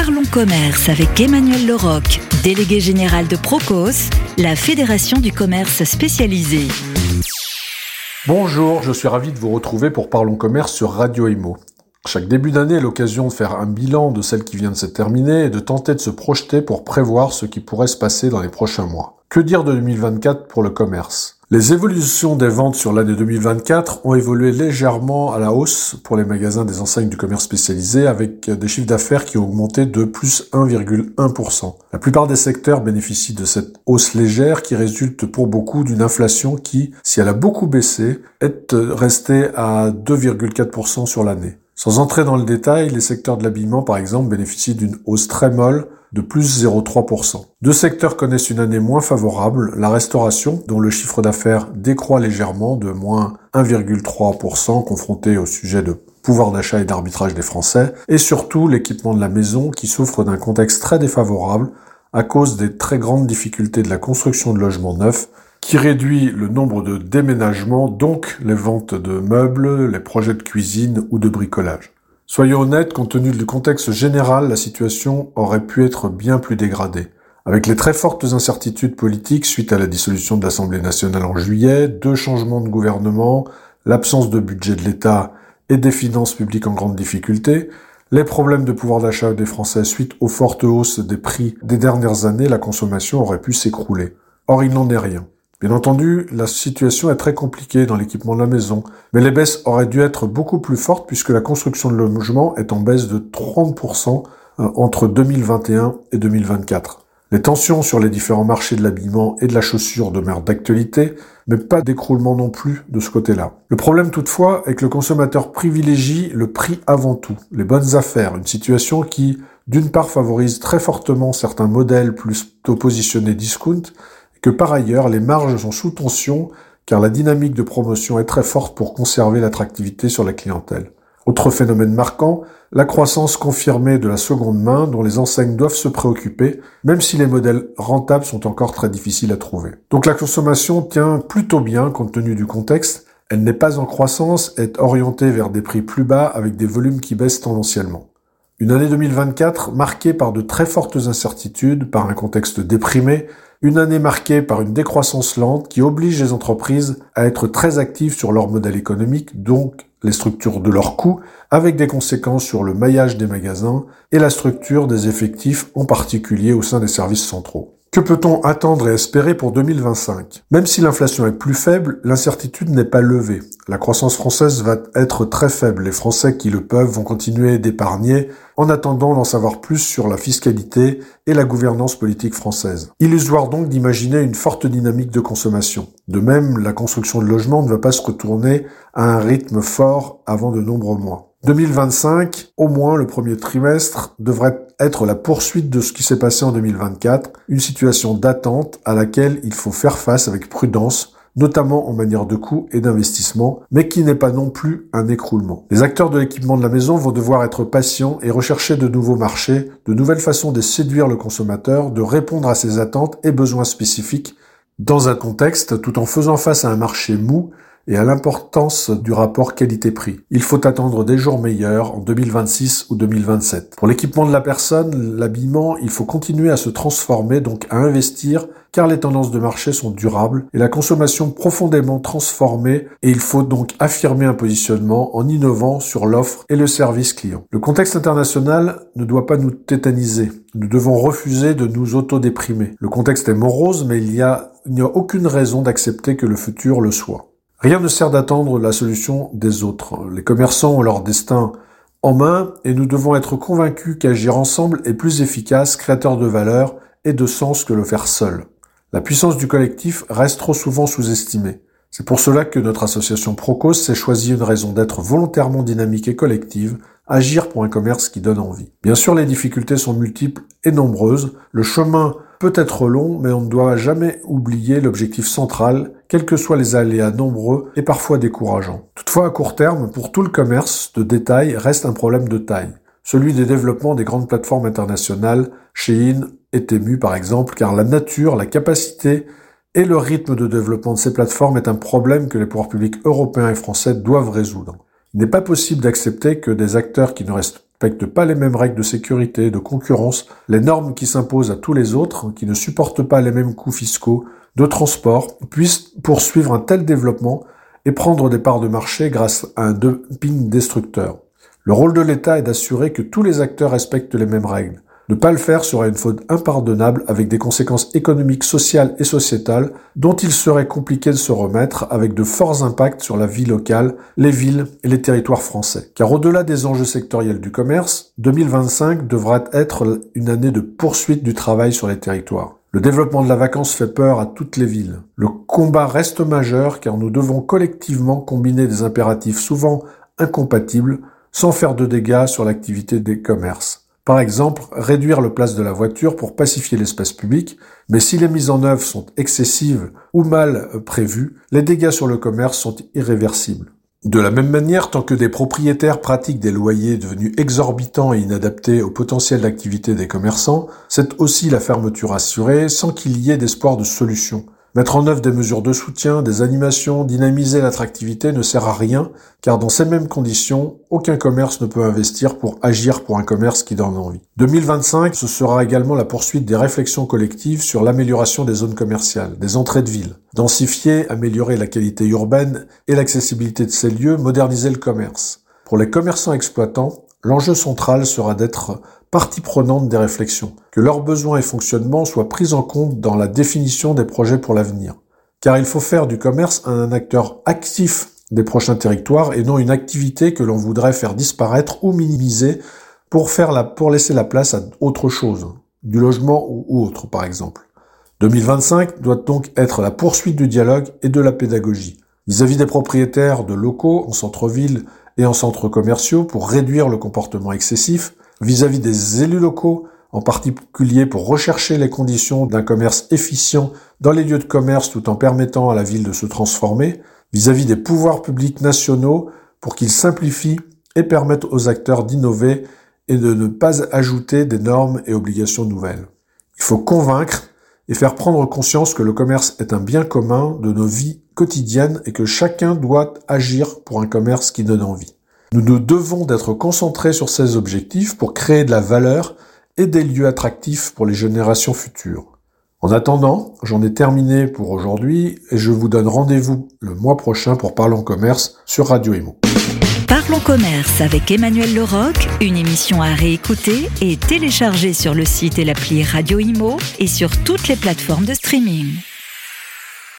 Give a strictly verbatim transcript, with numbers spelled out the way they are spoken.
Parlons commerce avec Emmanuel Leroc, délégué général de Procos, la fédération du commerce spécialisé. Bonjour, je suis ravi de vous retrouver pour Parlons commerce sur Radio Imo. Chaque début d'année est l'occasion de faire un bilan de celle qui vient de se terminer et de tenter de se projeter pour prévoir ce qui pourrait se passer dans les prochains mois. Que dire de deux mille vingt-quatre pour le commerce ? Les évolutions des ventes sur l'année deux mille vingt-quatre ont évolué légèrement à la hausse pour les magasins des enseignes du commerce spécialisé avec des chiffres d'affaires qui ont augmenté de plus un virgule un pour cent. La plupart des secteurs bénéficient de cette hausse légère qui résulte pour beaucoup d'une inflation qui, si elle a beaucoup baissé, est restée à deux virgule quatre pour cent sur l'année. Sans entrer dans le détail, les secteurs de l'habillement, par exemple, bénéficient d'une hausse très molle de plus zéro virgule trois pour cent. Deux secteurs connaissent une année moins favorable, la restauration, dont le chiffre d'affaires décroît légèrement de moins un virgule trois pour cent, confronté au sujet de pouvoir d'achat et d'arbitrage des Français, et surtout l'équipement de la maison qui souffre d'un contexte très défavorable à cause des très grandes difficultés de la construction de logements neufs, qui réduit le nombre de déménagements, donc les ventes de meubles, les projets de cuisine ou de bricolage. Soyons honnêtes, compte tenu du contexte général, la situation aurait pu être bien plus dégradée. Avec les très fortes incertitudes politiques suite à la dissolution de l'Assemblée nationale en juillet, deux changements de gouvernement, l'absence de budget de l'État et des finances publiques en grande difficulté, les problèmes de pouvoir d'achat des Français suite aux fortes hausses des prix des dernières années, la consommation aurait pu s'écrouler. Or, il n'en est rien. Bien entendu, la situation est très compliquée dans l'équipement de la maison, mais les baisses auraient dû être beaucoup plus fortes puisque la construction de logements est en baisse de trente pour cent entre deux mille vingt et un et deux mille vingt-quatre. Les tensions sur les différents marchés de l'habillement et de la chaussure demeurent d'actualité, mais pas d'écroulement non plus de ce côté-là. Le problème toutefois est que le consommateur privilégie le prix avant tout, les bonnes affaires, une situation qui, d'une part, favorise très fortement certains modèles plutôt positionnés discount, que par ailleurs, les marges sont sous tension car la dynamique de promotion est très forte pour conserver l'attractivité sur la clientèle. Autre phénomène marquant, la croissance confirmée de la seconde main dont les enseignes doivent se préoccuper, même si les modèles rentables sont encore très difficiles à trouver. Donc la consommation tient plutôt bien compte tenu du contexte, elle n'est pas en croissance, est orientée vers des prix plus bas avec des volumes qui baissent tendanciellement. Une année deux mille vingt-quatre marquée par de très fortes incertitudes, par un contexte déprimé, une année marquée par une décroissance lente qui oblige les entreprises à être très actives sur leur modèle économique, donc les structures de leurs coûts, avec des conséquences sur le maillage des magasins et la structure des effectifs, en particulier au sein des services centraux. Que peut-on attendre et espérer pour deux mille vingt-cinq ? Même si l'inflation est plus faible, l'incertitude n'est pas levée. La croissance française va être très faible. Les Français qui le peuvent vont continuer d'épargner en attendant d'en savoir plus sur la fiscalité et la gouvernance politique française. Illusoire donc d'imaginer une forte dynamique de consommation. De même, la construction de logements ne va pas se retourner à un rythme fort avant de nombreux mois. deux mille vingt-cinq, au moins le premier trimestre, devrait être la poursuite de ce qui s'est passé en deux mille vingt-quatre, une situation d'attente à laquelle il faut faire face avec prudence, notamment en matière de coûts et d'investissement, mais qui n'est pas non plus un écroulement. Les acteurs de l'équipement de la maison vont devoir être patients et rechercher de nouveaux marchés, de nouvelles façons de séduire le consommateur, de répondre à ses attentes et besoins spécifiques dans un contexte tout en faisant face à un marché mou et à l'importance du rapport qualité-prix. Il faut attendre des jours meilleurs en deux mille vingt-six ou deux mille vingt-sept. Pour l'équipement de la personne, l'habillement, il faut continuer à se transformer, donc à investir, car les tendances de marché sont durables et la consommation profondément transformée et il faut donc affirmer un positionnement en innovant sur l'offre et le service client. Le contexte international ne doit pas nous tétaniser. Nous devons refuser de nous autodéprimer. Le contexte est morose, mais il y a, il n'y a aucune raison d'accepter que le futur le soit. Rien ne sert d'attendre la solution des autres. Les commerçants ont leur destin en main et nous devons être convaincus qu'agir ensemble est plus efficace, créateur de valeur et de sens que le faire seul. La puissance du collectif reste trop souvent sous-estimée. C'est pour cela que notre association Procos s'est choisi une raison d'être volontairement dynamique et collective, agir pour un commerce qui donne envie. Bien sûr, les difficultés sont multiples et nombreuses. Le chemin peut être long, mais on ne doit jamais oublier l'objectif central, quels que soient les aléas nombreux et parfois décourageants. Toutefois, à court terme, pour tout le commerce de détail reste un problème de taille. Celui des développements des grandes plateformes internationales, Shein et Temu par exemple, car la nature, la capacité et le rythme de développement de ces plateformes est un problème que les pouvoirs publics européens et français doivent résoudre. Il n'est pas possible d'accepter que des acteurs qui ne restent respectent pas les mêmes règles de sécurité, de concurrence, les normes qui s'imposent à tous les autres, qui ne supportent pas les mêmes coûts fiscaux, de transport, puissent poursuivre un tel développement et prendre des parts de marché grâce à un dumping destructeur. Le rôle de l'État est d'assurer que tous les acteurs respectent les mêmes règles. Ne pas le faire serait une faute impardonnable avec des conséquences économiques, sociales et sociétales dont il serait compliqué de se remettre avec de forts impacts sur la vie locale, les villes et les territoires français. Car au-delà des enjeux sectoriels du commerce, deux mille vingt-cinq devra être une année de poursuite du travail sur les territoires. Le développement de la vacance fait peur à toutes les villes. Le combat reste majeur car nous devons collectivement combiner des impératifs souvent incompatibles sans faire de dégâts sur l'activité des commerces. Par exemple, réduire le place de la voiture pour pacifier l'espace public, mais si les mises en œuvre sont excessives ou mal prévues, les dégâts sur le commerce sont irréversibles. De la même manière, tant que des propriétaires pratiquent des loyers devenus exorbitants et inadaptés au potentiel d'activité des commerçants, c'est aussi la fermeture assurée sans qu'il y ait d'espoir de solution. Mettre en œuvre des mesures de soutien, des animations, dynamiser l'attractivité ne sert à rien, car dans ces mêmes conditions, aucun commerce ne peut investir pour agir pour un commerce qui donne envie. deux mille vingt-cinq, ce sera également la poursuite des réflexions collectives sur l'amélioration des zones commerciales, des entrées de ville. Densifier, améliorer la qualité urbaine et l'accessibilité de ces lieux, moderniser le commerce. Pour les commerçants exploitants, l'enjeu central sera d'être partie prenante des réflexions, que leurs besoins et fonctionnements soient pris en compte dans la définition des projets pour l'avenir. Car il faut faire du commerce un acteur actif des prochains territoires et non une activité que l'on voudrait faire disparaître ou minimiser pour faire la, pour laisser la place à autre chose, du logement ou autre par exemple. deux mille vingt-cinq doit donc être la poursuite du dialogue et de la pédagogie vis-à-vis des propriétaires de locaux en centre-ville et en centres commerciaux pour réduire le comportement excessif, vis-à-vis des élus locaux, en particulier pour rechercher les conditions d'un commerce efficient dans les lieux de commerce tout en permettant à la ville de se transformer, vis-à-vis des pouvoirs publics nationaux pour qu'ils simplifient et permettent aux acteurs d'innover et de ne pas ajouter des normes et obligations nouvelles. Il faut convaincre et faire prendre conscience que le commerce est un bien commun de nos vies quotidiennes et que chacun doit agir pour un commerce qui donne envie. Nous nous devons d'être concentrés sur ces objectifs pour créer de la valeur et des lieux attractifs pour les générations futures. En attendant, j'en ai terminé pour aujourd'hui et je vous donne rendez-vous le mois prochain pour Parlons Commerce sur Radio Imo. Parlons Commerce avec Emmanuel Leroc, une émission à réécouter et télécharger sur le site et l'appli Radio Imo et sur toutes les plateformes de streaming.